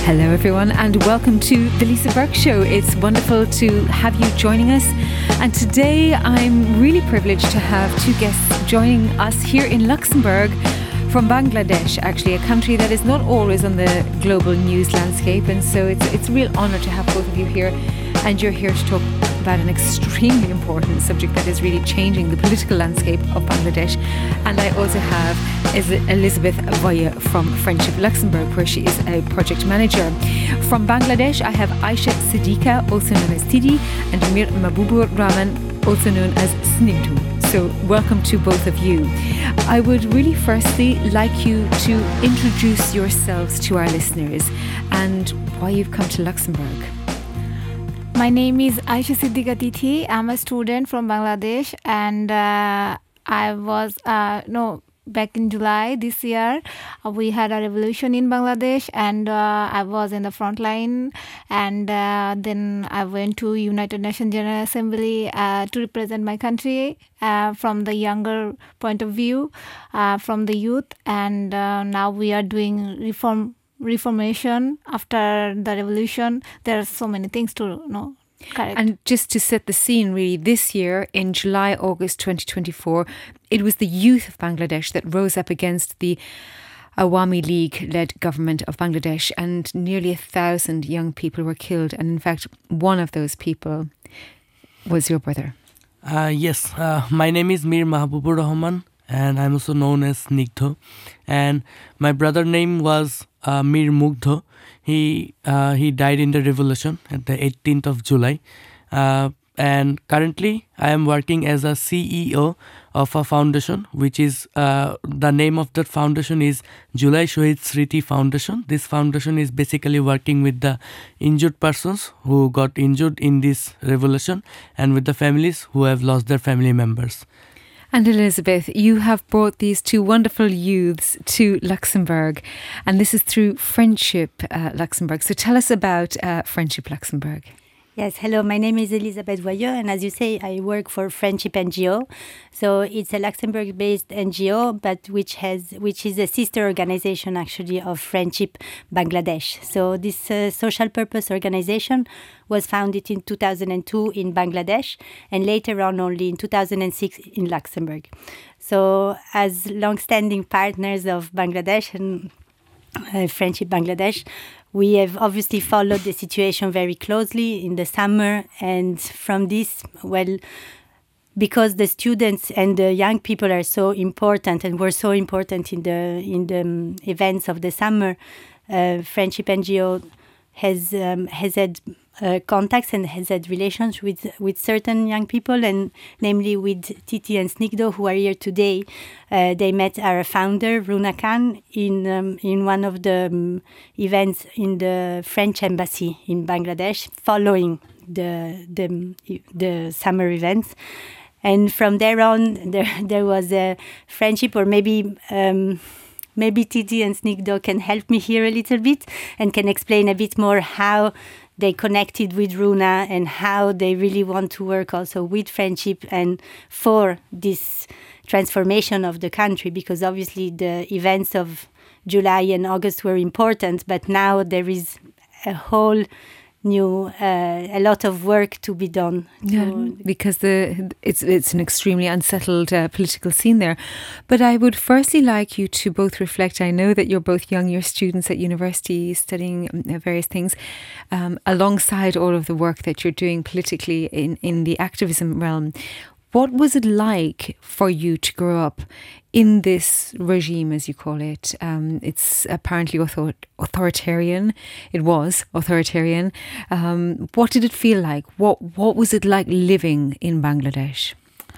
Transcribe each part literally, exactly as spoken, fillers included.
Hello everyone and welcome to the Lisa Burke Show. It's wonderful to have you joining us, and today I'm really privileged to have two guests joining us here in Luxembourg from Bangladesh, actually a country that is not always on the global news landscape, and so it's it's a real honour to have both of you here, and you're here to talk about an extremely important subject that is really changing the political landscape of Bangladesh. And I also have Elizabeth Voye from Friendship Luxembourg, where she is a project manager. From Bangladesh, I have Aisha Siddiqa, also known as Tidi, and Mir Mahbubur Rahman, also known as Snigdhu. So welcome to both of you. I would really firstly like you to introduce yourselves to our listeners and why you've come to Luxembourg. My name is Aisha Siddiqa Tithi. I'm a student from Bangladesh, and uh, I was, uh, no, back in July this year, uh, we had a revolution in Bangladesh, and uh, I was in the front line, and uh, then I went to United Nations General Assembly uh, to represent my country uh, from the younger point of view, uh, from the youth, and uh, now we are doing reform reformation after the revolution. There are so many things to know. Correct. And just to set the scene, really, this year in July, August twenty twenty-four, it was the youth of Bangladesh that rose up against the Awami League-led government of Bangladesh, and nearly a thousand young people were killed. And in fact, one of those people was your brother. Uh, yes, uh, my name is Mir Mahbubur Rahman, and I'm also known as Snigdhu. And my brother's name was uh, Mir Mugdho. He uh, he died in the revolution at the eighteenth of July. Uh, and currently, I am working as a C E O of a foundation, which is, uh, the name of that foundation is Julai Shohid Sriti Foundation. This foundation is basically working with the injured persons who got injured in this revolution and with the families who have lost their family members. And Elizabeth, you have brought these two wonderful youths to Luxembourg, and this is through Friendship uh, Luxembourg. So tell us about uh, Friendship Luxembourg. Yes, hello, my name is Elizabeth Voye, and as you say, I work for Friendship N G O. So it's a Luxembourg-based N G O, but which has which is a sister organization, actually, of Friendship Bangladesh. So this uh, social purpose organization was founded in two thousand two in Bangladesh, and later on only in two thousand six in Luxembourg. So as long-standing partners of Bangladesh and uh, Friendship Bangladesh, we have obviously followed the situation very closely in the summer, and from this, well, because the students and the young people are so important and were so important in the in the um, events of the summer, uh, Friendship N G O has um, has had uh, contacts and has had relations with with certain young people, and namely with Titi and Snigdho, who are here today. Uh, they met our founder Runa Khan in um, in one of the um, events in the French embassy in Bangladesh, following the the the summer events. And from there on, there there was a friendship, or maybe. Um, Maybe Titi and Snigdho can help me here a little bit and can explain a bit more how they connected with Runa and how they really want to work also with Friendship and for this transformation of the country, because obviously the events of July and August were important, but now there is a whole new, uh, a lot of work to be done. Yeah, because the it's it's an extremely unsettled uh, political scene there. But I would firstly like you to both reflect. I know that you're both young, you're students at university studying various things, um, alongside all of the work that you're doing politically in, in the activism realm. What was it like for you to grow up in this regime, as you call it? Um, it's apparently author- authoritarian. It was authoritarian. Um, what did it feel like? What What was it like living in Bangladesh?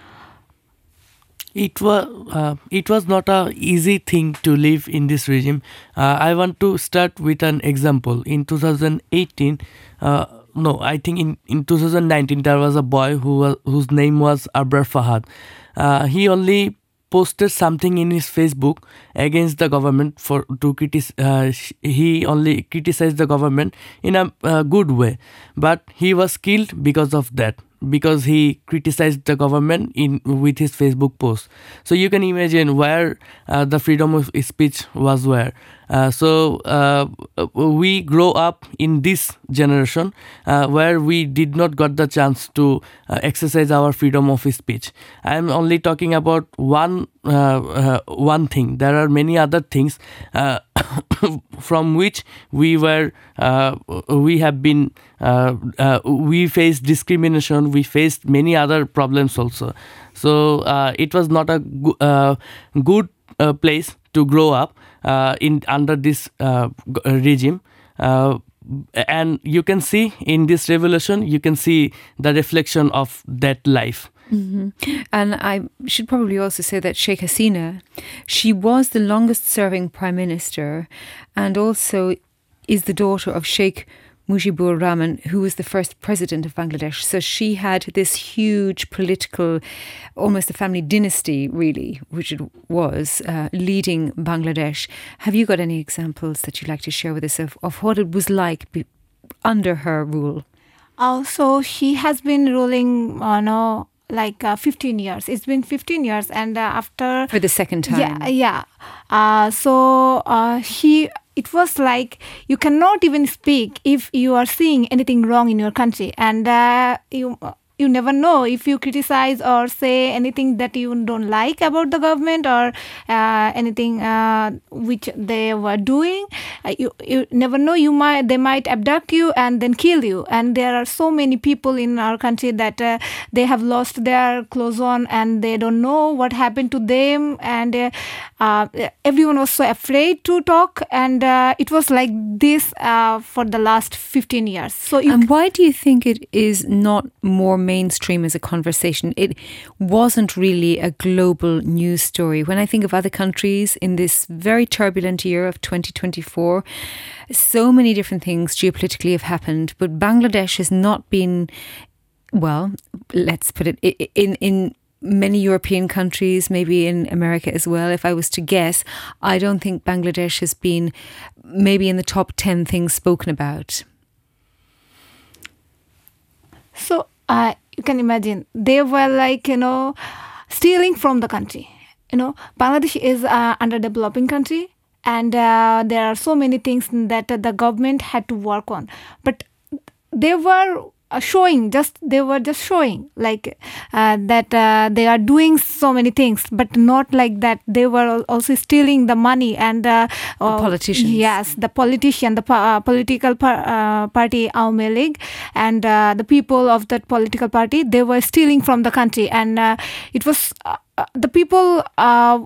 It was uh, it was not a easy thing to live in this regime. Uh, I want to start with an example. In two thousand eighteen. Uh, No, I think in, in two thousand nineteen there was a boy who was, whose name was Abrar Fahad. Uh, he only posted something in his Facebook against the government for to criticize. Uh, he only criticized the government in a uh, good way, but he was killed because of that. Because he criticized the government in with his Facebook post. So you can imagine where uh, the freedom of speech was where. Uh, so uh, we grow up in this generation uh, where we did not got the chance to uh, exercise our freedom of speech. I am only talking about one uh, uh, one thing. There are many other things uh, from which we were uh, we have been uh, uh, we faced discrimination. We faced many other problems also. So uh, it was not a go- uh, good uh, place to grow up uh, in under this uh, regime. Uh, and you can see in this revolution, you can see the reflection of that life. Mm-hmm. And I should probably also say that Sheikh Hasina, she was the longest serving prime minister and also is the daughter of Sheikh Mujibur Rahman, who was the first president of Bangladesh. So she had this huge political, almost a family dynasty, really, which it was, uh, leading Bangladesh. Have you got any examples that you'd like to share with us of, of what it was like be, under her rule? Also, she has been ruling, uh, no, like uh, fifteen years. It's been fifteen years, and uh, after for the second time. Yeah, yeah. Uh, so uh, she. It was like you cannot even speak if you are seeing anything wrong in your country, and uh, you you never know if you criticize or say anything that you don't like about the government or uh, anything uh, which they were doing. Uh, you you never know. You might they might abduct you and then kill you. And there are so many people in our country that uh, they have lost their clothes on and they don't know what happened to them. And uh, uh, everyone was so afraid to talk. And uh, it was like this uh, for the last fifteen years. So you and why do you think it is not more mainstream as a conversation? It wasn't really a global news story. When I think of other countries in this very turbulent year of twenty twenty-four, so many different things geopolitically have happened, but Bangladesh has not been, well, let's put it, in in many European countries, maybe in America as well, if I was to guess, I don't think Bangladesh has been maybe in the top ten things spoken about. So uh, you can imagine they were like, you know, stealing from the country. You know, Bangladesh is an underdeveloping country, and uh, there are so many things that uh, the government had to work on. But they were uh, showing, just they were just showing like uh, that uh, they are doing so many things, but not like that. They were also stealing the money and uh, the uh, politicians. Yes, the politician, the uh, political par- uh, party Awami League, and uh, the people of that political party, they were stealing from the country, and uh, it was uh, the people uh,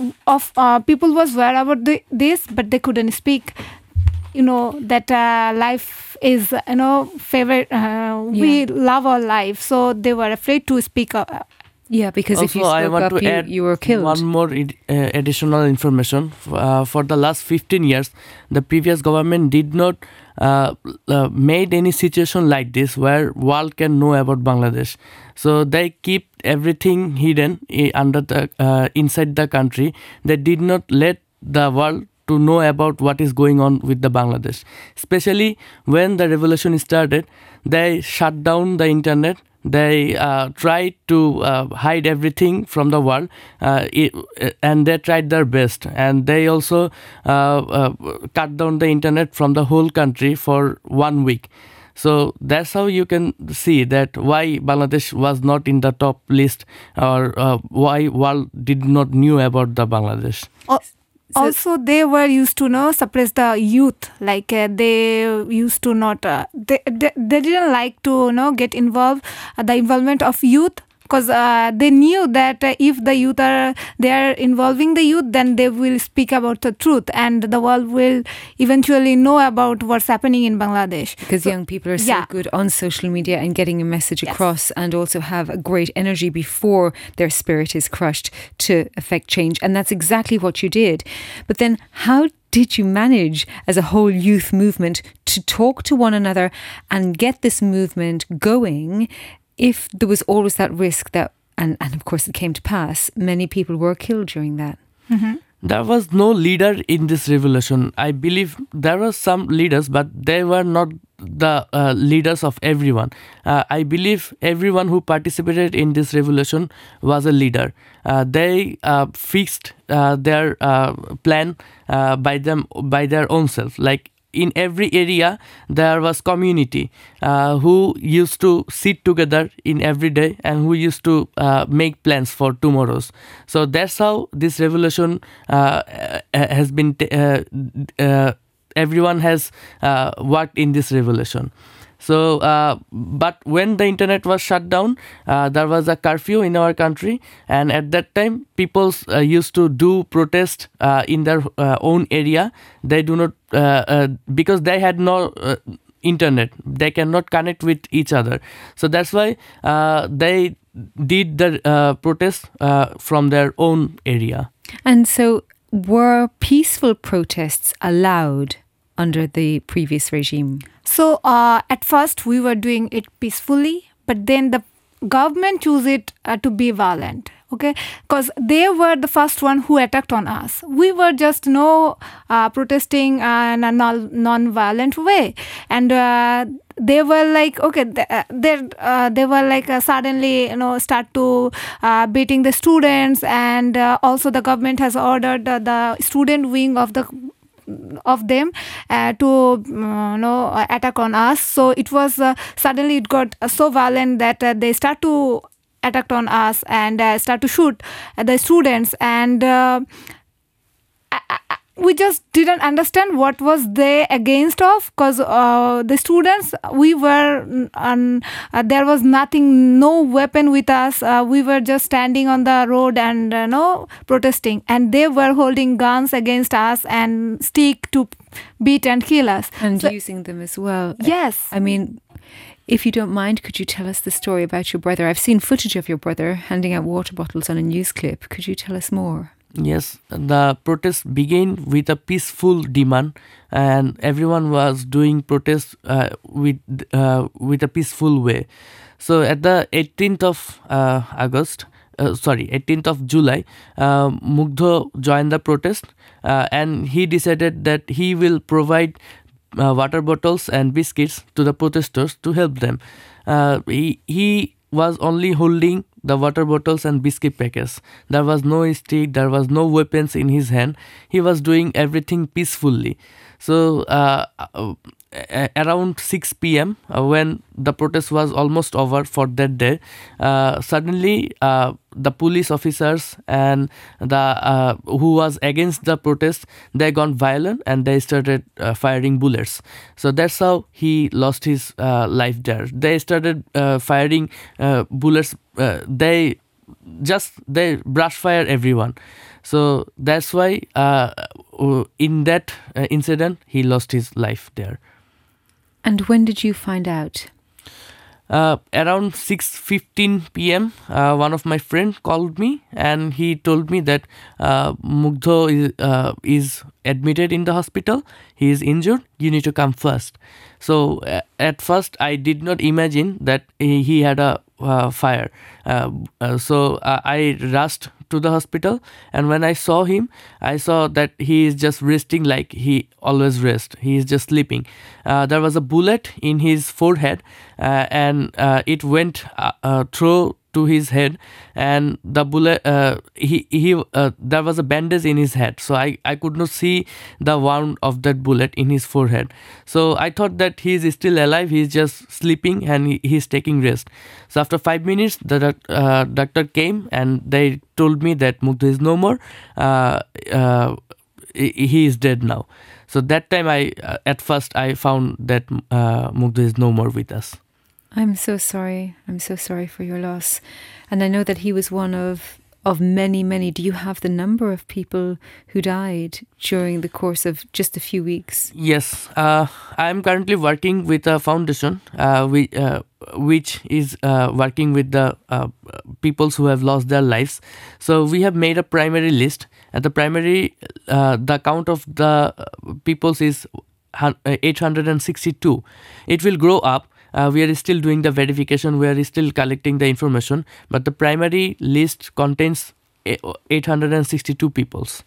of uh, people was aware about the, this, but they couldn't speak. You know that uh, life is, you know, favorite. Uh, yeah. We love our life, so they were afraid to speak up. Yeah, because also, if you spoke I want up, to you, add you were killed. One more ed- uh, additional information. Uh, for the last fifteen years, the previous government did not uh, uh, made any situation like this where world can know about Bangladesh. So they keep everything hidden uh, under the uh, inside the country. They did not let the world to know about what is going on with the Bangladesh. Especially when the revolution started, they shut down the internet. They uh, tried to uh, hide everything from the world, uh, it, and they tried their best. And they also uh, uh, cut down the internet from the whole country for one week. So that's how you can see that why Bangladesh was not in the top list, or uh, why world did not knew about the Bangladesh. Oh. So also, they were used to, you know, suppress the youth. Like uh, they used to not, uh, they, they they didn't like to, you know, get involved, uh, the involvement of youth, because uh, they knew that uh, if the youth are they are involving the youth, then they will speak about the truth, and the world will eventually know about what's happening in Bangladesh. Because so, young people are so yeah. good on social media and getting a message yes. across, and also have a great energy before their spirit is crushed to affect change. And that's exactly what you did. But then how did you manage as a whole youth movement to talk to one another and get this movement going if there was always that risk that, and, and of course it came to pass, many people were killed during that? Mm-hmm. There was no leader in this revolution. I believe there were some leaders, but they were not the uh, leaders of everyone. Uh, I believe everyone who participated in this revolution was a leader. Uh, they uh, fixed uh, their uh, plan uh, by them by their own self. Like in every area, there was community uh, who used to sit together in every day and who used to uh, make plans for tomorrows. So that's how this revolution uh, has been. T- uh, uh, everyone has uh, worked in this revolution. So, uh, but when the internet was shut down, uh, there was a curfew in our country, and at that time, people uh, used to do protest uh, in their uh, own area. They do not uh, uh, because they had no uh, internet. They cannot connect with each other. So that's why uh, they did the uh, protest uh, from their own area. And so, were peaceful protests allowed under the previous regime? So uh, at first we were doing it peacefully, but then the government chose it uh, to be violent. Okay, because they were the first one who attacked on us. We were just no uh, protesting uh, in a non-violent way, and uh, they were like, okay, they uh, they were like uh, suddenly, you know, start to uh, beating the students, and uh, also the government has ordered uh, the student wing of the of them uh, to uh, you know attack on us. So it was uh, suddenly it got uh, so violent that uh, they start to attack on us and uh, start to shoot at the students, and uh, I, I, we just didn't understand what was they against of, because uh, the students, we were um, uh, there was nothing, no weapon with us. Uh, we were just standing on the road and uh, no protesting, and they were holding guns against us and stick to beat and kill us, and so, using them as well. Yes. I mean, if you don't mind, could you tell us the story about your brother? I've seen footage of your brother handing out water bottles on a news clip. Could you tell us more? Yes, the protest began with a peaceful demand, and everyone was doing protests uh, with uh, with a peaceful way. So at the eighteenth of uh, August, uh, sorry, eighteenth of July, uh, Mugdho joined the protest, uh, and he decided that he will provide uh, water bottles and biscuits to the protesters to help them. Uh, he he was only holding the water bottles and biscuit packets. There was no stick, there was no weapons in his hand. He was doing everything peacefully. So uh, uh, around six p.m. Uh, when the protest was almost over for that day, uh, suddenly uh, the police officers and the uh, who was against the protest, they got violent and they started uh, firing bullets. So that's how he lost his uh, life there. They started uh, firing uh, bullets. Uh, they just they brush fire everyone. So that's why uh, in that uh, incident he lost his life there. And when did you find out? Uh, around six fifteen p.m. Uh, one of my friends called me and he told me that uh, Mugdho is, uh, is admitted in the hospital. He is injured. You need to come first. So uh, at first I did not imagine that he, he had a uh, fire. Uh, uh, so uh, I rushed to the hospital, and when I saw him, I saw that he is just resting like he always rests. He is just sleeping. Uh, there was a bullet in his forehead, uh, and uh, it went uh, uh, through to his head, and the bullet uh, he he uh, there was a bandage in his head, so I, I could not see the wound of that bullet in his forehead. So I thought that he is still alive, he is just sleeping and he, he is taking rest. So after five minutes the uh, doctor came and they told me that Mugdho is no more, uh, uh, he is dead now. So that time I uh, at first I found that uh, Mugdho is no more with us. I'm so sorry. I'm so sorry for your loss. And I know that he was one of of many, many. Do you have the number of people who died during the course of just a few weeks? Yes. Uh, I'm currently working with a foundation uh, we, uh, which is uh, working with the uh, peoples who have lost their lives. So we have made a primary list. At the primary, uh, the count of the peoples is eight hundred sixty-two. It will grow up. Uh, we are still doing the verification, we are still collecting the information, but the primary list contains eight hundred sixty-two peoples.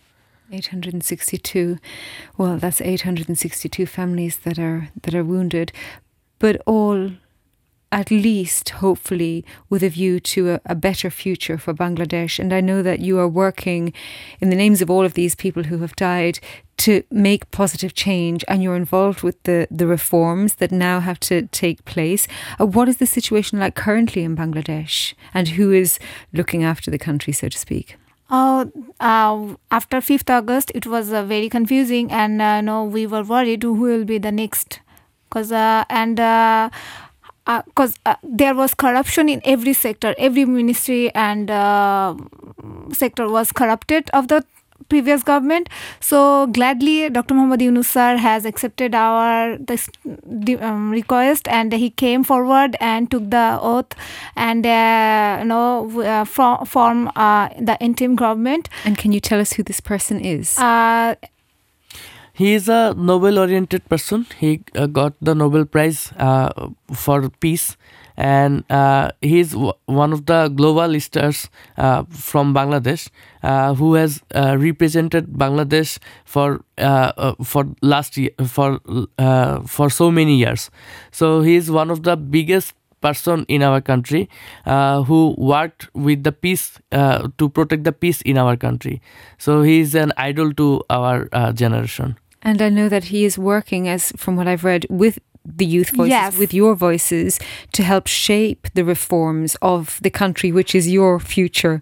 eight hundred sixty-two. Well, that's eight hundred sixty-two families that are that are wounded, but all, at least, hopefully, with a view to a, a better future for Bangladesh. And I know that you are working in the names of all of these people who have died to make positive change, and you're involved with the, the reforms that now have to take place. Uh, what is the situation like currently in Bangladesh, and who is looking after the country, so to speak? Uh, uh, after fifth August, it was uh, very confusing, and uh, no, we were worried who will be the next, cause uh, and because uh, uh, uh, there was corruption in every sector, every ministry and uh, sector was corrupted of the previous government. So gladly, Doctor Mohammad Yunus sir has accepted our this, the, um, request, and he came forward and took the oath and uh, you know uh, from, form uh, the interim government. And can you tell us who this person is? Uh, He is a Nobel-oriented person. He uh, got the Nobel Prize uh, for peace, and uh, he is w- one of the global stars uh, from Bangladesh, uh, who has uh, represented Bangladesh for uh, uh, for last year for uh, for so many years. So he is one of the biggest person in our country uh, who worked with the peace uh, to protect the peace in our country. So he is an idol to our uh, generation. And I know that he is working, as from what I've read, with the youth voices, yes. with your voices, to help shape the reforms of the country, which is your future.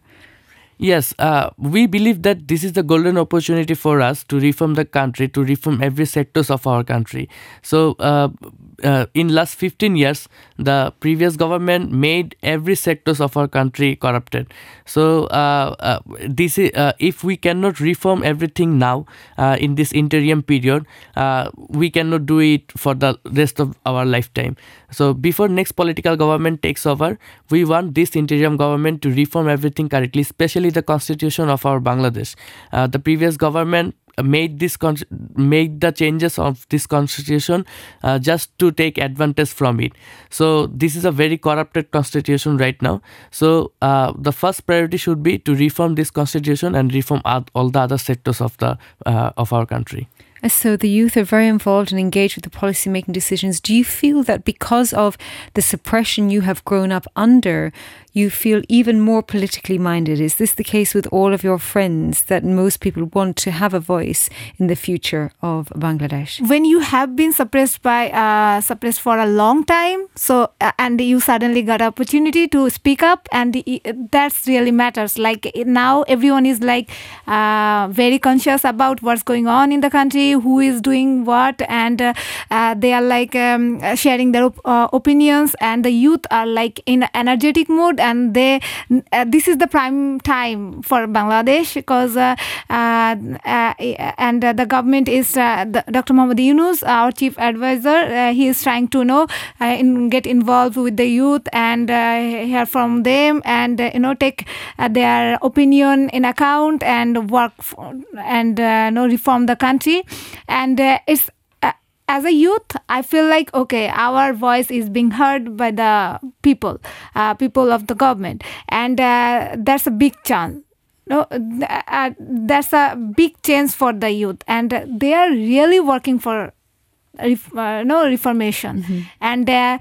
Yes, uh, we believe that this is the golden opportunity for us to reform the country, to reform every sectors of our country. So uh, uh, in last fifteen years, the previous government made every sectors of our country corrupted. So uh, uh, this is, uh, if we cannot reform everything now uh, in this interim period, uh, we cannot do it for the rest of our lifetime. So before next political government takes over, we want this interim government to reform everything correctly, especially the constitution of our Bangladesh. Uh, the previous government made this con- made the changes of this constitution uh, just to take advantage from it. So this is a very corrupted constitution right now. So uh, the first priority should be to reform this constitution and reform all, all the other sectors of the uh, of our country. So the youth are very involved and engaged with the policy-making decisions. Do you feel that because of the suppression you have grown up under, you feel even more politically minded? Is this the case with all of your friends, that most people want to have a voice in the future of Bangladesh? When you have been suppressed by uh, suppressed for a long time, so uh, and you suddenly got opportunity to speak up, and the, that's really matters. Like now, everyone is like uh, very conscious about what's going on in the country, who is doing what, and uh, uh, they are like um, sharing their op- uh, opinions, and the youth are like in energetic mood, and they uh, this is the prime time for Bangladesh, because uh, uh, uh, and uh, the government is uh, the, Doctor Mohammad Yunus, our chief advisor. Uh, he is trying to you know uh, in, get involved with the youth and uh, hear from them, and uh, you know take uh, their opinion in account and work for, and uh, you know reform the country. And uh, it's uh, as a youth, I feel like, okay, our voice is being heard by the people, uh, people of the government, and uh, that's a big chance. No, uh, that's a big change for the youth, and uh, they are really working for Ref, uh, no reformation. Mm-hmm. And uh,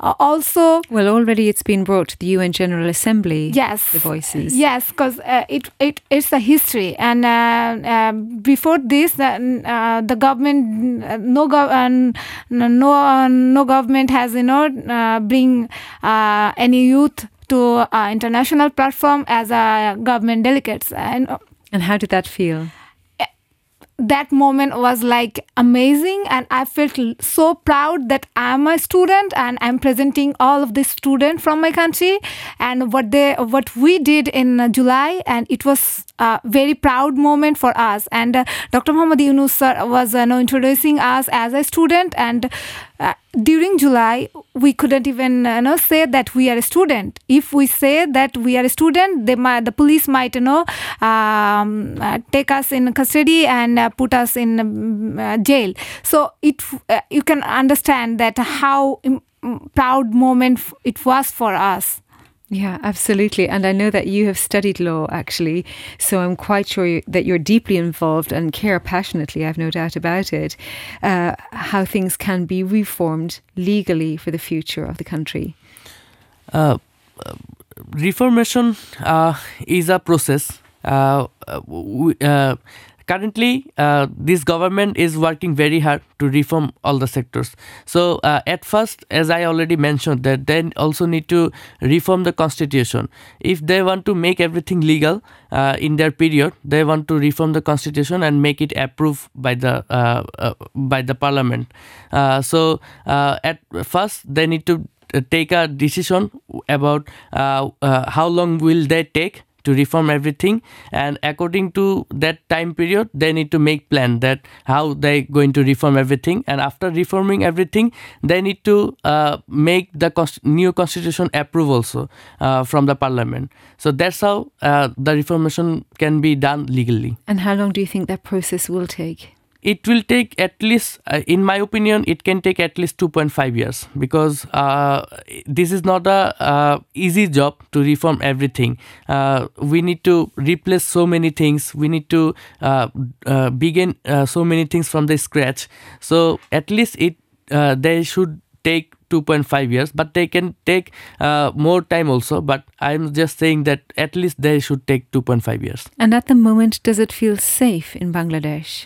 also, well, already it's been brought to the U N General Assembly. Yes, the voices. Yes, because uh, it it it's a history, and uh, uh, before this, uh, uh, the government, uh, no gov- uh, no uh, no government has you know uh, bring uh, any youth to uh, international platform as a government delegates. And and how did that feel? That moment was like amazing, and I felt so proud that I'm a student and I'm presenting all of the students from my country and what they what we did in July, and it was a very proud moment for us. And uh, Doctor Mohammad Yunus sir was uh, know, introducing us as a student, and uh, during July we couldn't even uh, know, say that we are a student. If we say that we are a student, they might, the police might you know um, uh, take us in custody and uh, put us in uh, jail. So it uh, you can understand that how im- proud moment it was for us. Yeah, absolutely. And I know that you have studied law, actually, so I'm quite sure that you're deeply involved and care passionately, I've no doubt about it, uh, how things can be reformed legally for the future of the country. Uh, reformation uh, is a process. Uh, we, uh, Currently, uh, this government is working very hard to reform all the sectors. So, uh, at first, as I already mentioned, that they also need to reform the constitution. If they want to make everything legal uh, in their period, they want to reform the constitution and make it approved by the uh, uh, by the parliament. Uh, so, uh, at first, they need to take a decision about uh, uh, how long will they take to reform everything, and according to that time period they need to make plan that how they going to reform everything, and after reforming everything they need to uh, make the const- new constitution approve also uh, from the parliament. So that's how uh, the reformation can be done legally. And how long do you think that process will take? It will take at least, uh, in my opinion, it can take at least two point five years, because uh, this is not a uh, easy job to reform everything. Uh, we need to replace so many things. We need to uh, uh, begin uh, so many things from the scratch. So at least it uh, they should take two point five years, but they can take uh, more time also. But I'm just saying that at least they should take two point five years. And at the moment, does it feel safe in Bangladesh?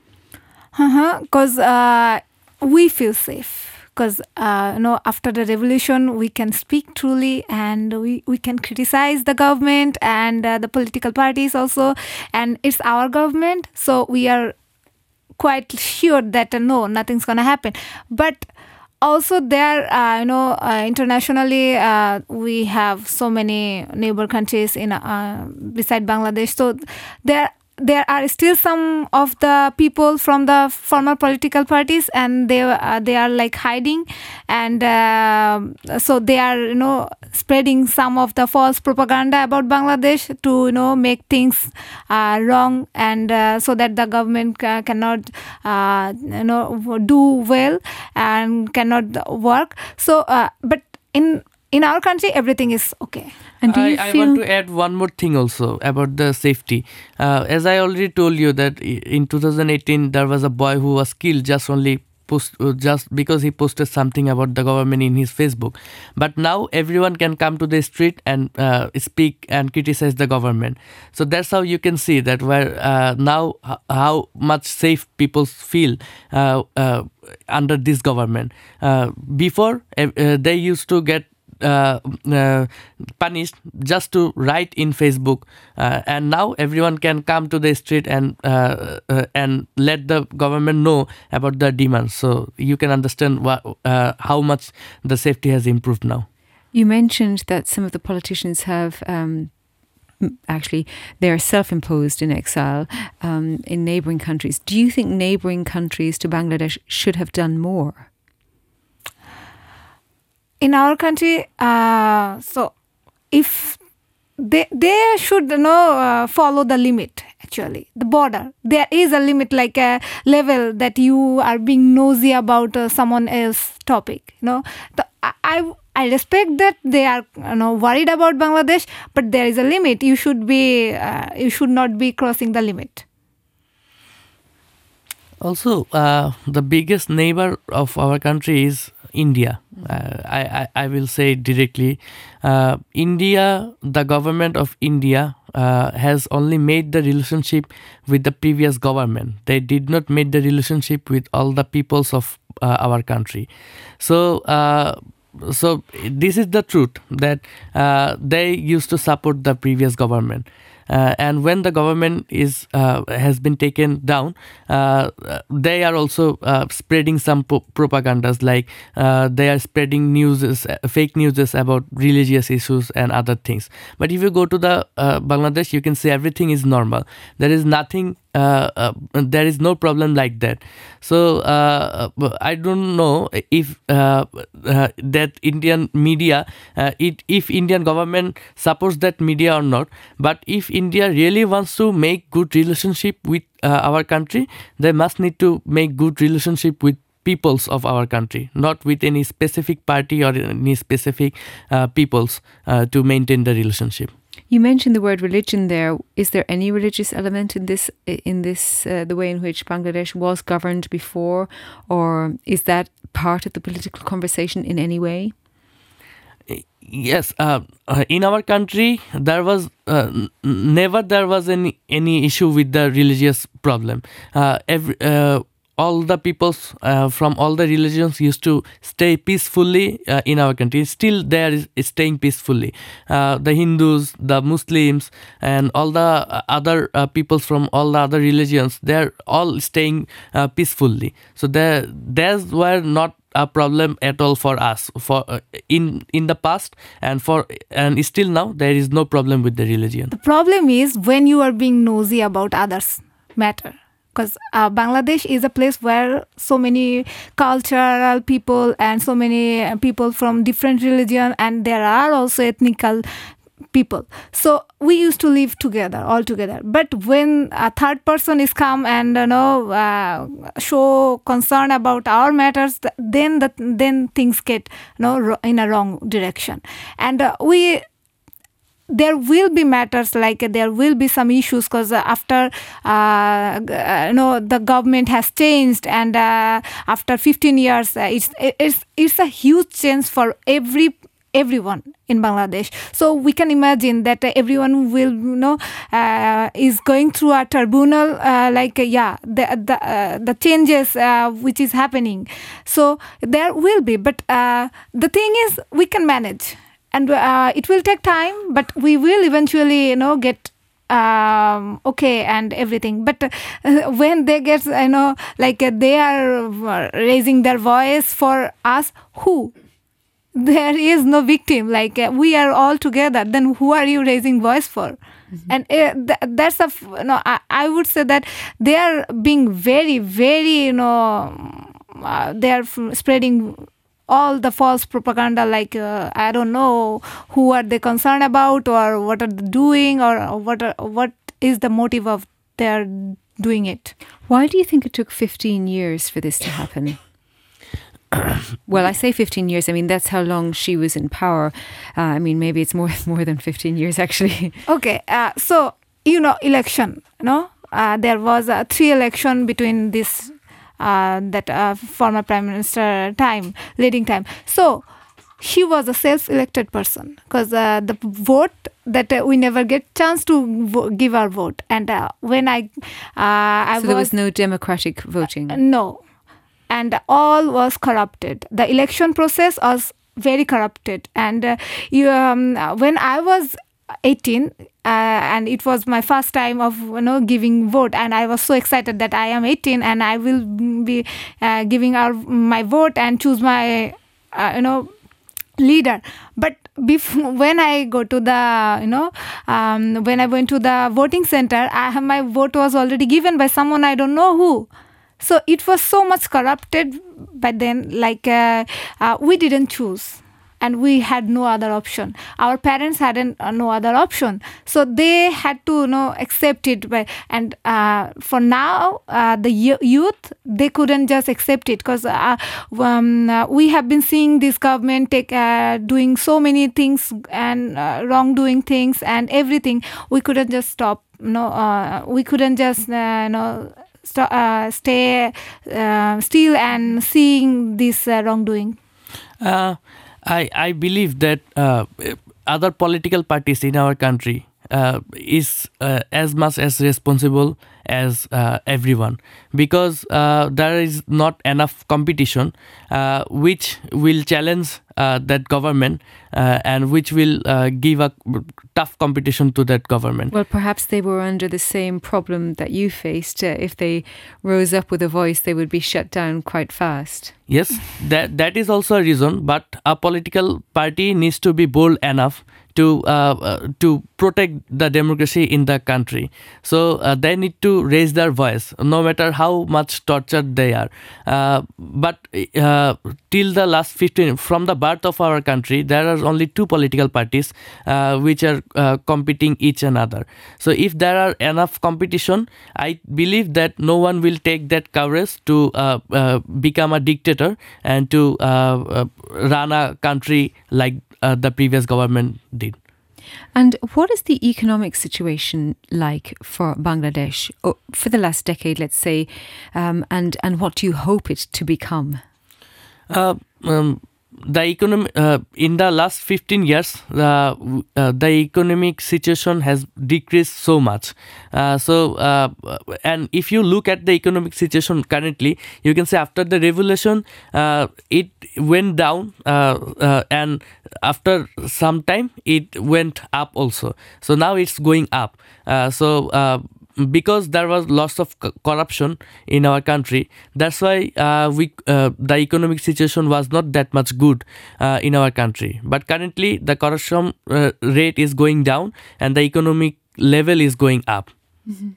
Because uh-huh, uh, we feel safe. Because uh, you know, after the revolution, we can speak truly, and we, we can criticize the government and uh, the political parties also. And it's our government, so we are quite sure that uh, no, nothing's gonna happen. But also there, uh, you know, uh, internationally, uh, we have so many neighbor countries in uh, beside Bangladesh. So there. There are still some of the people from the former political parties, and they uh, they are like hiding, and uh, so they are you know spreading some of the false propaganda about Bangladesh to you know make things uh, wrong, and uh, so that the government ca- cannot uh, you know do well and cannot work. So, uh, but in in our country, everything is okay. And do you I, feel... I want to add one more thing also about the safety. Uh, as I already told you that in two thousand eighteen there was a boy who was killed just only post uh, just because he posted something about the government in his Facebook. But now everyone can come to the street and uh, speak and criticize the government. So that's how you can see that where uh, now h- how much safe people feel uh, uh, under this government. Uh, before uh, they used to get Uh, uh, punished just to write in Facebook, uh, and now everyone can come to the street and uh, uh, and let the government know about their demands. So you can understand what, uh, how much the safety has improved now. You mentioned that some of the politicians have um, actually they are self-imposed in exile um, in neighbouring countries. Do you think neighbouring countries to Bangladesh should have done more? In our country, uh, so if they they should you know uh, follow the limit. Actually, the border, there is a limit, like a level that you are being nosy about uh, someone else's topic. You know, the, I I respect that they are you know worried about Bangladesh, but there is a limit. You should be uh, you should not be crossing the limit. Also, uh, the biggest neighbor of our country is India. Uh, I, I, I will say directly. Uh, India, the government of India uh, has only made the relationship with the previous government. They did not make the relationship with all the peoples of uh, our country. So, uh, so this is the truth that uh, they used to support the previous government. Uh, and when the government is uh, has been taken down, uh, they are also uh, spreading some po- propagandas, like uh, they are spreading news, uh, fake news about religious issues and other things. But if you go to the uh, Bangladesh, you can see everything is normal. There is nothing. Uh, uh, there is no problem like that. So uh, I don't know if uh, uh, that Indian media, uh, it, if Indian government supports that media or not. But if India really wants to make good relationship with uh, our country, they must need to make good relationship with peoples of our country, not with any specific party or any specific uh, peoples uh, to maintain the relationship. You mentioned the word religion there. Is there any religious element in this, in this uh, the way in which Bangladesh was governed before, or is that part of the political conversation in any way? Yes, uh, uh, in our country, there was uh, n- never there was any any issue with the religious problem. Uh, every uh, all the peoples uh, from all the religions used to stay peacefully uh, in our country. Still, they are staying peacefully. Uh, the Hindus, the Muslims, and all the uh, other uh, peoples from all the other religions, they are all staying uh, peacefully. So there, those were not a problem at all for us for uh, in in the past, and for and still now there is no problem with the religion. The problem is when you are being nosy about others' matter. Because uh, Bangladesh is a place where so many cultural people and so many people from different religion, and there are also ethnical people. So we used to live together, all together. But when a third person is come and you know uh, show concern about our matters, then the, then things get you know in a wrong direction. And uh, we. There will be matters like uh, there will be some issues because uh, after uh, uh, you know the government has changed, and uh, after fifteen years uh, it's it's it's a huge change for every everyone in Bangladesh. So we can imagine that uh, everyone will you know uh, is going through a tribunal uh, like uh, yeah the the uh, the changes uh, which is happening. So there will be, but uh, the thing is we can manage. And uh, it will take time, but we will eventually, you know, get um, okay and everything. But uh, when they get, you know, like uh, they are raising their voice for us, who? There is no victim. Like uh, we are all together. Then who are you raising voice for? Mm-hmm. And uh, th- that's a, you know, I, I would say that they are being very, very, you know, uh, they are f- spreading all the false propaganda, like uh, I don't know who are they concerned about, or what are they doing, or what are, what is the motive of their doing it. Why do you think it took fifteen years for this to happen? Well, I say fifteen years. I mean, that's how long she was in power. Uh, I mean, maybe it's more more than fifteen years, actually. Okay, uh, so, you know, election, no? Uh, there was a three election between this Uh, that uh, former prime minister time, leading time. So she was a self-elected person because uh, the vote that uh, we never get chance to vo- give our vote. And uh, when I, uh, I so was, there was no democratic voting. Uh, no, and all was corrupted. The election process was very corrupted. And uh, you, um, when I was eighteen. Uh, and it was my first time of you know giving vote, and I was so excited that I am eighteen and I will be uh, giving our my vote and choose my uh, you know leader. But before, when I go to the you know um, when I went to the voting center, I have, my vote was already given by someone I don't know who. So it was so much corrupted. But then, like uh, uh, we didn't choose. And we had no other option. Our parents hadn't uh, no other option, so they had to you know accept it. But and uh, for now, uh, the youth they couldn't just accept it because uh, um, uh, we have been seeing this government take uh, doing so many things and uh, wrongdoing things and everything. We couldn't just stop. No, uh, we couldn't just uh, you know st- uh, stay uh, still and seeing this uh, wrongdoing. Uh, I, I believe that uh, other political parties in our country uh, is uh, as much as responsible as uh, everyone, because uh, there is not enough competition uh, which will challenge uh, that government uh, and which will uh, give a tough competition to that government. Well, perhaps they were under the same problem that you faced. Uh, if they rose up with a voice, they would be shut down quite fast. Yes, that that is also a reason, but a political party needs to be bold enough to uh, uh, to protect the democracy in the country. So uh, they need to raise their voice, no matter how much tortured they are. Uh, but uh, till the last fifteen, from the birth of our country, there are only two political parties uh, which are uh, competing each another. So if there are enough competition, I believe that no one will take that courage to uh, uh, become a dictator and to uh, uh, run a country like uh, the previous government did. And what is the economic situation like for Bangladesh oh, for the last decade, let's say, um, and, and what do you hope it to become? Uh, um, the economy uh, in the last fifteen years, uh, uh, the economic situation has decreased so much. Uh, so, uh, and if you look at the economic situation currently, you can say after the revolution, uh, it went down, uh, uh, and after some time, it went up also. So now it's going up. Uh, so. Uh, Because there was lots of co- corruption in our country, that's why uh, we uh, the economic situation was not that much good uh, in our country. But currently, the corruption uh, rate is going down, and the economic level is going up. Mm-hmm.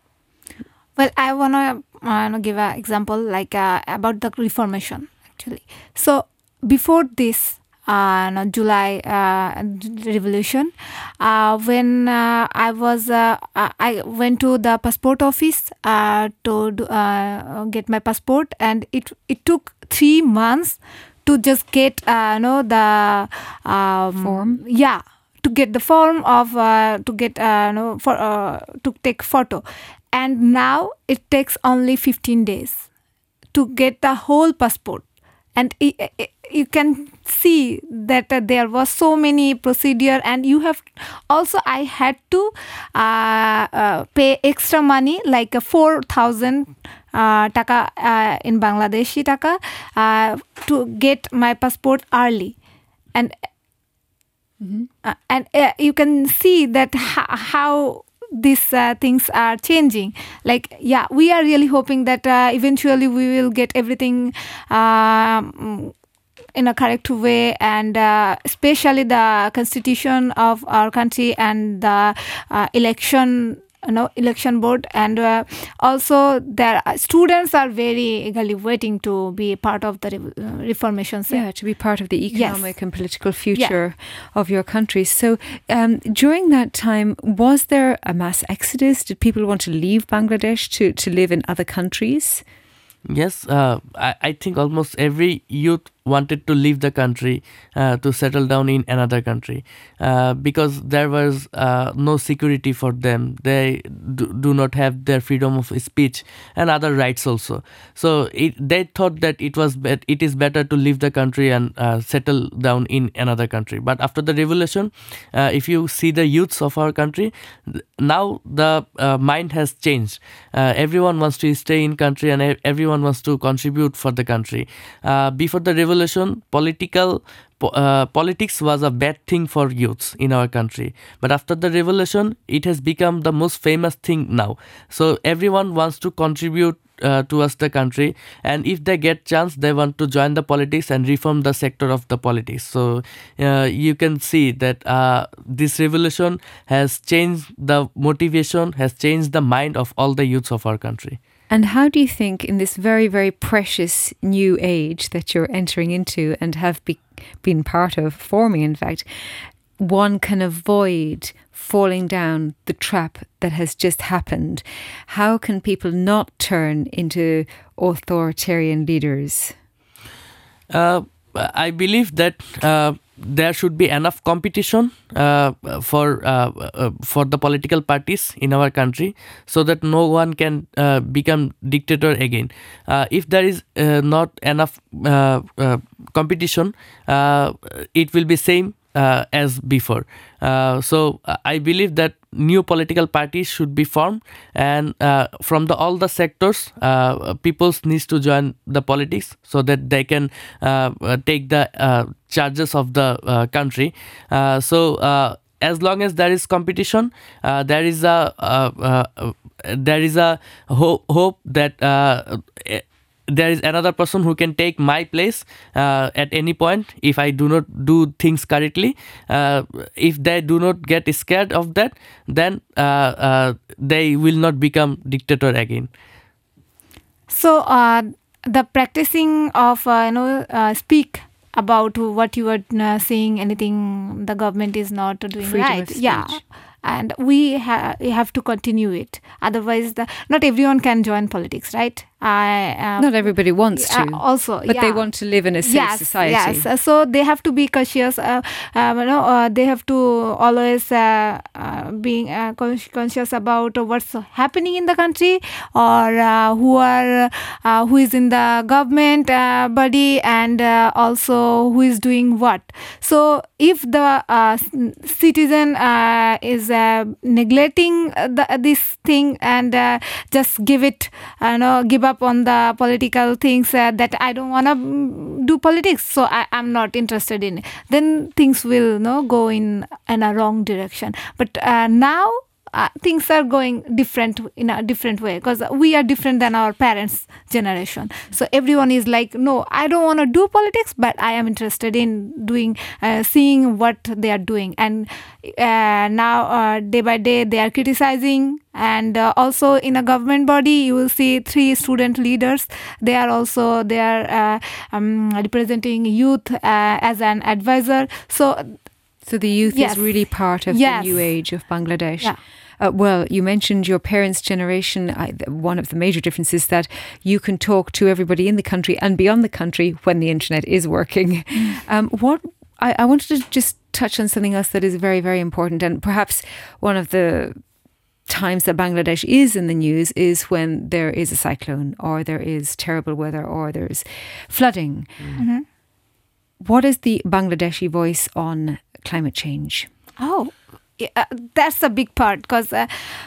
Well, I wanna uh, give an example like uh, about the reformation actually. So before this. Uh, no, July uh, revolution. Uh, when uh, I was, uh, I went to the passport office uh, to uh, get my passport, and it it took three months to just get, uh, no, the um, form. Yeah, to get the form of uh, to get uh, no for uh, to take photo, and now it takes only fifteen days to get the whole passport. And it, it, you can see that uh, there was so many procedure, and you have also I had to uh, uh, pay extra money like uh, four thousand uh, taka uh, in Bangladeshi taka uh, to get my passport early, and mm-hmm. uh, and uh, you can see that ha- how. These uh, things are changing. Like, yeah, we are really hoping that uh, eventually we will get everything um, in a correct way, and uh, especially the constitution of our country and the uh, election. You know, election board, and uh, also there are, students are very eagerly waiting to be part of the re- reformation. Yeah, to be part of the economic yes. and political future yeah. of your country. So um, during that time, was there a mass exodus? Did people want to leave Bangladesh to, to live in other countries? Yes, uh, I, I think almost every youth wanted to leave the country uh, to settle down in another country uh, because there was uh, no security for them. They do, do not have their freedom of speech and other rights also. So it, they thought that it was bet- it is better to leave the country and uh, settle down in another country. But after the revolution, uh, if you see the youths of our country, now the uh, mind has changed. Uh, everyone wants to stay in country, and everyone wants to contribute for the country. Uh, before the revolution, political uh, politics was a bad thing for youths in our country. But after the revolution, it has become the most famous thing now. So everyone wants to contribute uh, towards the country, and if they get chance, they want to join the politics and reform the sector of the politics. So uh, you can see that uh, this revolution has changed the motivation, has changed the mind of all the youths of our country. And how do you think, in this very, very precious new age that you're entering into and have be- been part of forming, in fact, one can avoid falling down the trap that has just happened? How can people not turn into authoritarian leaders? Uh, I believe that uh, there should be enough competition uh, for uh, uh, for the political parties in our country, so that no one can uh, become dictator again. Uh, if there is uh, not enough uh, uh, competition, uh, it will be same uh, as before. Uh, so I believe that new political parties should be formed, and uh, from the all the sectors, uh, people needs to join the politics so that they can uh, take the uh, charges of the uh, country. Uh, so uh, as long as there is competition, uh, there is a uh, uh, there is a ho- hope that uh, there is another person who can take my place uh, at any point if I do not do things correctly. Uh, if they do not get scared of that, then uh, uh, they will not become dictator again. So uh, the practicing of uh, you know uh, speak about what you are uh, saying, anything the government is not doing Freedom right. of speech. Yeah. And we, ha- we have to continue it. Otherwise, the, not everyone can join politics, right? I, uh, Not everybody wants to, uh, also, but yeah. they want to live in a safe yes, society. Yes, uh, so they have to be cautious. Uh, uh, you know, uh, they have to always uh, uh, being uh, con- conscious about what's happening in the country, or uh, who are uh, who is in the government uh, body, and uh, also who is doing what. So if the uh, citizen uh, is uh, neglecting the, this thing and uh, just give it, uh, you know, give up on the political things, uh, that I don't want to do politics, so I, I'm not interested in it, then things will, you know, go in, in a wrong direction. But uh, now uh, things are going different in a different way, because we are different than our parents' generation. So everyone is like, no, I don't want to do politics, but I am interested in doing, uh, seeing what they are doing. And uh, now uh, day by day they are criticizing. And uh, also in a government body, you will see three student leaders. They are also they are uh, um, representing youth uh, as an advisor. So, so the youth yes. is really part of yes. the new age of Bangladesh. Yeah. Uh, well, you mentioned your parents' generation. I, one of the major differences is that you can talk to everybody in the country and beyond the country when the internet is working. Mm. Um, what I, I wanted to just touch on something else that is very, very important, and perhaps one of the times that Bangladesh is in the news is when there is a cyclone, or there is terrible weather, or there's flooding. Mm-hmm. What is the Bangladeshi voice on climate change? Oh, yeah, that's a big part, because uh,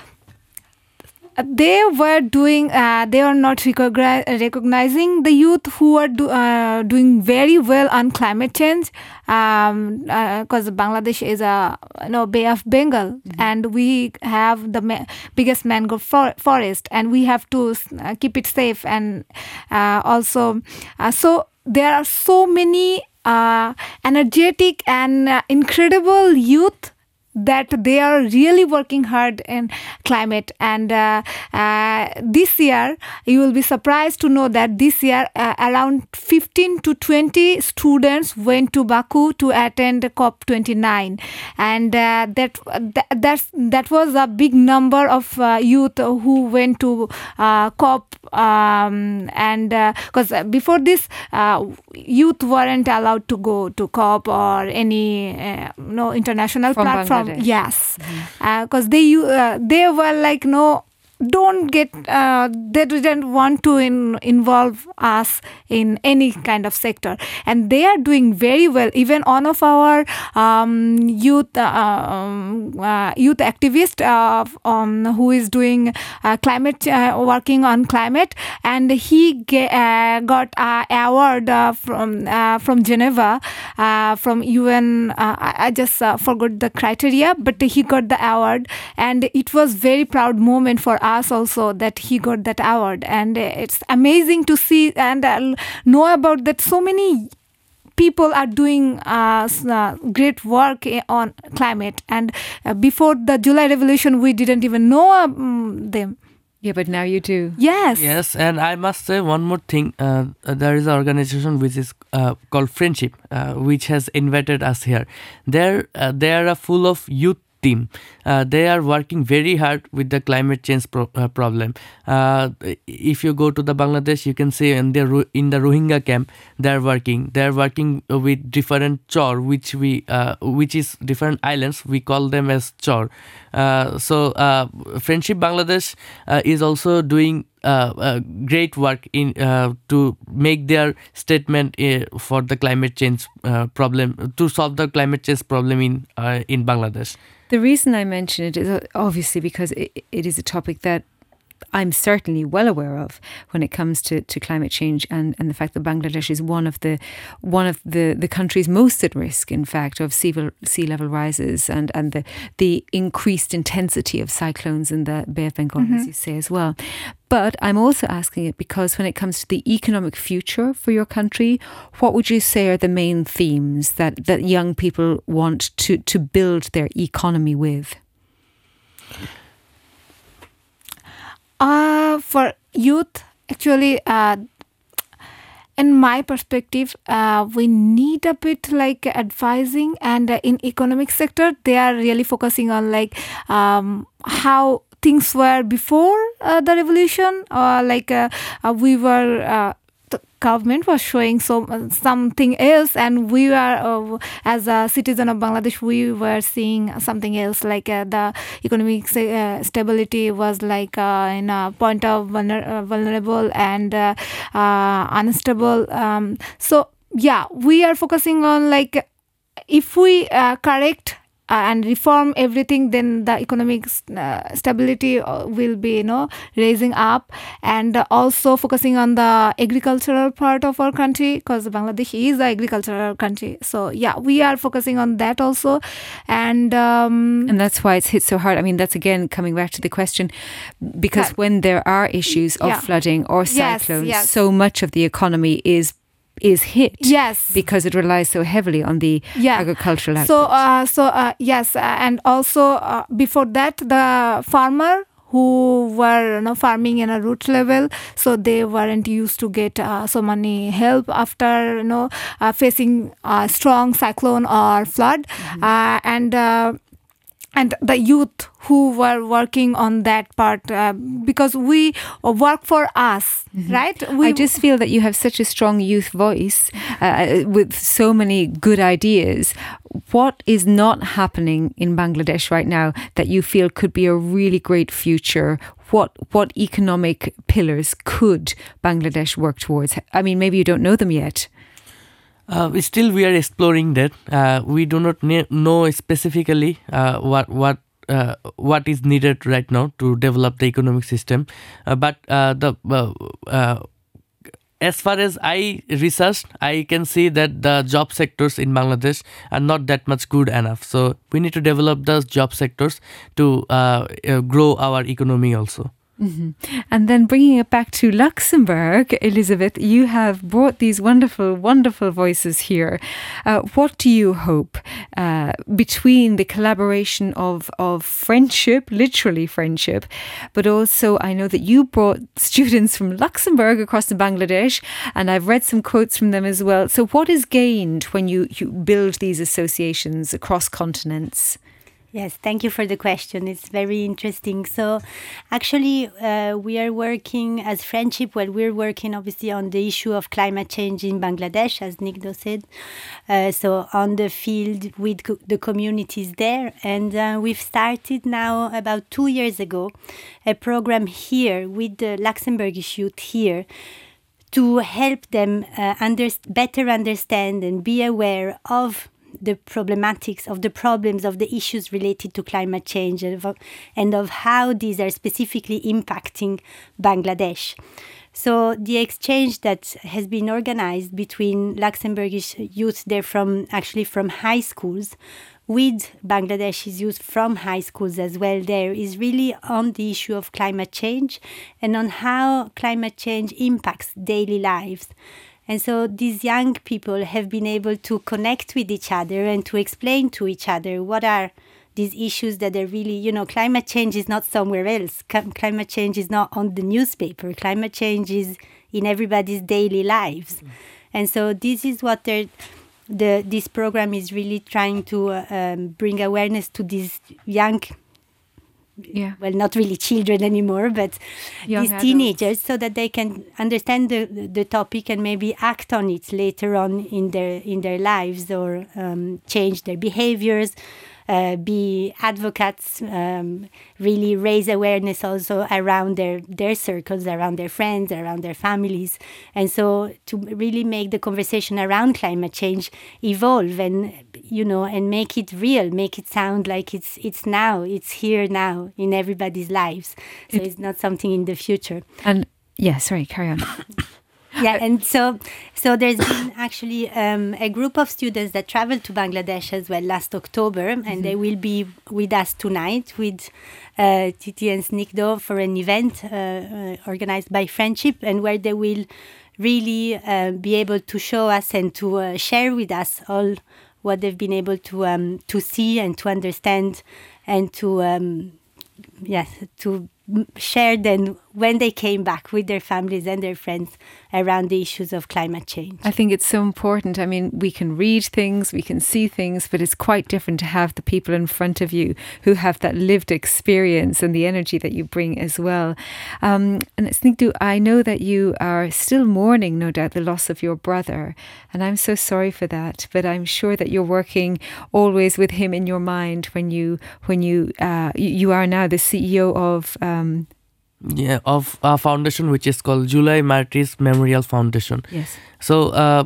they were doing, uh, they are not recogni- recognizing the youth who are do, uh, doing very well on climate change, because um, uh, Bangladesh is a you know, Bay of Bengal, mm-hmm. and we have the ma- biggest mangrove for- forest, and we have to uh, keep it safe. And uh, also, uh, so there are so many uh, energetic and uh, incredible youth that they are really working hard in climate. And uh, uh, this year, you will be surprised to know that this year uh, around fifteen to twenty students went to Baku to attend COP twenty-nine, and uh, that that that's, that was a big number of uh, youth who went to uh, COP. Um, and because uh, before this, uh, youth weren't allowed to go to COP or any uh, no international From platform. Bangladesh. Yes, because mm-hmm. uh, they uh, they were like, no, don't get uh, they didn't want to in, involve us in any kind of sector, and they are doing very well. Even one of our um, youth uh, um, uh, youth activist uh, um, who is doing uh, climate uh, working on climate, and he ge- uh, got an award uh, from uh, from Geneva uh, from U N. uh, I, I just uh, forgot the criteria, but he got the award, and it was very proud moment for us also that he got that award. And it's amazing to see and uh, know about that so many people are doing uh, uh, great work on climate. And uh, before the July Revolution, we didn't even know um, them. Yeah, but now you do. Yes. Yes, and I must say one more thing. Uh, there is an organization which is uh, called Friendship, uh, which has invited us here. They're, uh, they are full of youth team. Uh, they are working very hard with the climate change pro- uh, problem. Uh, if you go to the Bangladesh, you can see in the in the Rohingya camp, they are working. They are working with different chor, which we uh, which is different islands. We call them as chor. Uh, so uh, Friendship Bangladesh uh, is also doing uh, uh, great work in uh, to make their statement uh, for the climate change uh, problem, to solve the climate change problem in uh, in Bangladesh. The reason I mention it is obviously because it, it is a topic that I'm certainly well aware of when it comes to, to climate change and, and the fact that Bangladesh is one of the one of the, the countries most at risk, in fact, of sea level, sea level rises and, and the, the increased intensity of cyclones in the Bay of Bengal, mm-hmm. as you say as well. But I'm also asking it because when it comes to the economic future for your country, what would you say are the main themes that, that young people want to, to build their economy with? Uh, for youth, actually, uh, in my perspective, uh, we need a bit like advising, and uh, in economic sector, they are really focusing on like um, how things were before uh, the revolution, or like uh, uh, we were. Uh, the government was showing so uh, something else, and we were uh, as a citizen of Bangladesh, we were seeing something else, like uh, the economic uh, stability was like uh, in a point of vulner- uh, vulnerable and uh, uh, unstable. Um, so yeah, we are focusing on like if we uh, correct Uh, and reform everything, then the economic uh, stability will be, you know, raising up, and uh, also focusing on the agricultural part of our country, because Bangladesh is an agricultural country. So yeah, we are focusing on that also, and um, and that's why it's hit so hard. I mean, that's again coming back to the question, because yeah. when there are issues of yeah. flooding or cyclones, yes, yes. so much of the economy is. is hit, yes, because it relies so heavily on the yeah. agricultural output. So, uh, so uh, yes, uh, and also uh, before that, the farmer who were, you know, farming in a root level, so they weren't used to get uh, so many help after, you know, uh, facing a strong cyclone or flood, mm-hmm. uh, and. Uh, And the youth who were working on that part, uh, because we work for us, mm-hmm. right? We, I just feel that you have such a strong youth voice uh, with so many good ideas. What is not happening in Bangladesh right now that you feel could be a really great future? What what economic pillars could Bangladesh work towards? I mean, maybe you don't know them yet. Uh, still, we are exploring that. Uh, we do not ne- know specifically uh, what what uh, what is needed right now to develop the economic system. Uh, but uh, the uh, uh, as far as I researched, I can see that the job sectors in Bangladesh are not that much good enough. So we need to develop those job sectors to uh, uh, grow our economy also. Mm-hmm. And then bringing it back to Luxembourg, Elizabeth, you have brought these wonderful, wonderful voices here. Uh, what do you hope uh, between the collaboration of, of friendship, literally friendship, but also I know that you brought students from Luxembourg across to Bangladesh, and I've read some quotes from them as well. So what is gained when you, you build these associations across continents? Yes, thank you for the question. It's very interesting. So actually, uh, we are working as friendship. Well, we're working obviously on the issue of climate change in Bangladesh, as Nigdo said. Uh, so on the field with co- the communities there. And uh, we've started now about two years ago a program here with the Luxembourgish youth here to help them uh, under- better understand and be aware of the problematics of the problems of the issues related to climate change and of, and of how these are specifically impacting Bangladesh. So the exchange that has been organized between Luxembourgish youth, they're from actually from high schools, with Bangladeshis youth from high schools as well, there is really on the issue of climate change and on how climate change impacts daily lives. And so these young people have been able to connect with each other and to explain to each other what are these issues that are really, you know, climate change is not somewhere else. C- climate change is not on the newspaper. Climate change is in everybody's daily lives. Mm. And so this is what they're, the this program is really trying to uh, um, bring awareness to these young Yeah. well, not really children anymore, but Young these adults. Teenagers, so that they can understand the, the topic and maybe act on it later on in their in their lives, or um, change their behaviors, uh, be advocates, um, really raise awareness also around their, their circles, around their friends, around their families. And so to really make the conversation around climate change evolve and, you know, and make it real, make it sound like it's it's now, it's here now in everybody's lives. So it, it's not something in the future. And yeah, sorry, carry on. Yeah, and so so there's been actually um, a group of students that traveled to Bangladesh as well last October, and mm-hmm. they will be with us tonight with uh, Titi and Snigdho for an event uh, uh, organized by Friendship, and where they will really uh, be able to show us and to uh, share with us all what they've been able to um, to see and to understand and to um, yes to share then when they came back with their families and their friends around the issues of climate change. I think it's so important. I mean, we can read things, we can see things, but it's quite different to have the people in front of you who have that lived experience and the energy that you bring as well. Um, and Snigdho, I know that you are still mourning, no doubt, the loss of your brother. And I'm so sorry for that. But I'm sure that you're working always with him in your mind when you, when you, uh, you are now the C E O of... Um, Yeah, of a foundation which is called July Martyrs Memorial Foundation. Yes. So, uh,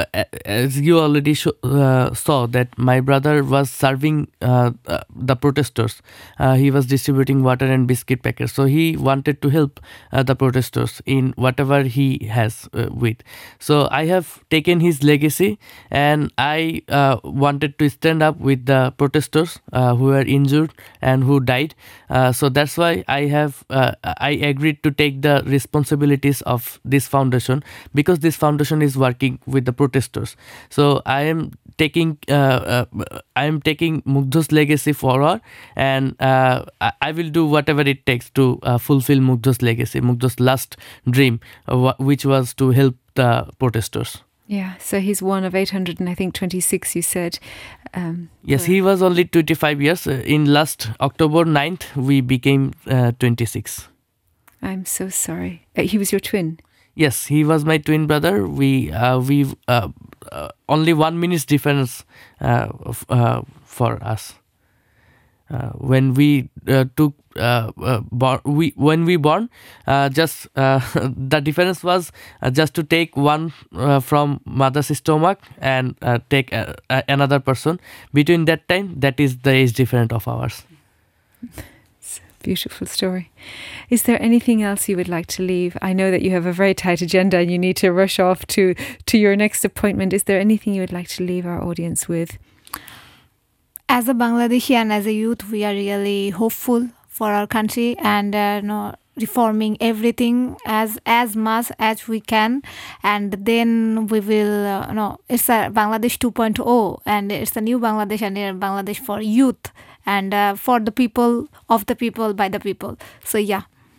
as you already sh- uh, saw, that my brother was serving uh, uh, the protesters. Uh, he was distributing water and biscuit packets. So he wanted to help uh, the protesters in whatever he has uh, with. So I have taken his legacy, and I uh, wanted to stand up with the protesters uh, who were injured and who died. Uh, so that's why I have uh, I agreed to take the responsibilities of this foundation, because this foundation is working with the protesters. So I am taking uh, uh, I am taking Mugdho's legacy forward, and uh, I, I will do whatever it takes to uh, fulfill Mugdho's legacy, Mugdho's last dream, uh, which was to help the protesters. Yeah, so he's one of eight hundred and I think twenty-six, you said. Um, yes, he was only twenty-five years. Uh, in last October ninth, we became uh, twenty-six. I'm so sorry. Uh, he was your twin? Yes, he was my twin brother. We uh, we uh, uh, only one minute's difference uh, f- uh, for us. Uh, when we uh, took uh, uh, born, we when we born, uh, just uh, the difference was uh, just to take one uh, from mother's stomach and uh, take uh, uh, another person. Between that time, that is the age difference of ours. Beautiful story. Is there anything else you would like to leave? I know that you have a very tight agenda and you need to rush off to, to your next appointment. Is there anything you would like to leave our audience with? As a Bangladeshi and as a youth, we are really hopeful for our country and uh, you know, reforming everything as as much as we can, and then we will uh, you know, it's a Bangladesh two point oh, and it's a new Bangladesh, and a Bangladesh for youth and uh, for the people, of the people, by the people. So yeah.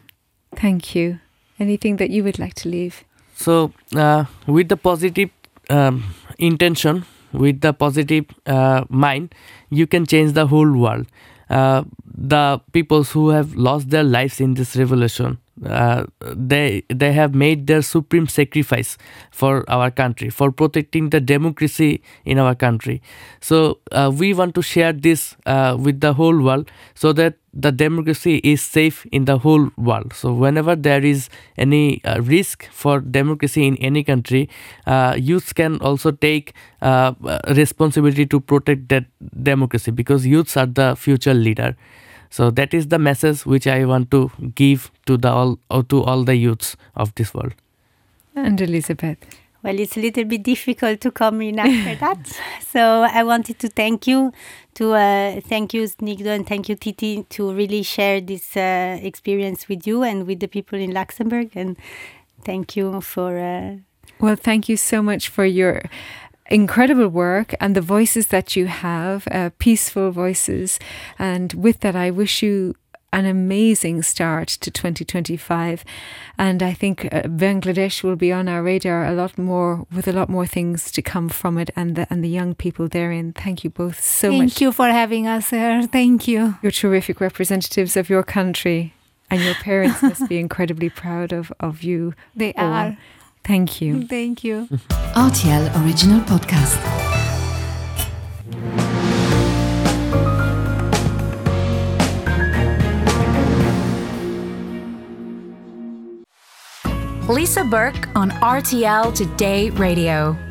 Thank you. Anything that you would like to leave? So uh, with the positive um, intention, with the positive uh, mind, you can change the whole world. Uh, the peoples who have lost their lives in this revolution, uh, they they have made their supreme sacrifice for our country, for protecting the democracy in our country. So uh, we want to share this uh, with the whole world, so that the democracy is safe in the whole world. So whenever there is any uh, risk for democracy in any country, uh, youths can also take uh, responsibility to protect that democracy, because youths are the future leader. So that is the message which I want to give to the all or to all the youths of this world. And Elizabeth? Well, it's a little bit difficult to come in after that. So I wanted to thank you, to uh, thank you, Snigdho, and thank you, Titi, to really share this uh, experience with you and with the people in Luxembourg. And thank you for... Uh, well, thank you so much for your incredible work and the voices that you have, uh, peaceful voices. And with that, I wish you an amazing start to twenty twenty-five, and I think uh, Bangladesh will be on our radar a lot more, with a lot more things to come from it, and the and the young people therein. Thank you both so Thank much. Thank you for having us here. Thank you. You're terrific representatives of your country, and your parents must be incredibly proud of, of you. They all. are. Thank you. Thank you. R T L Original Podcast. Lisa Burke on R T L Today Radio.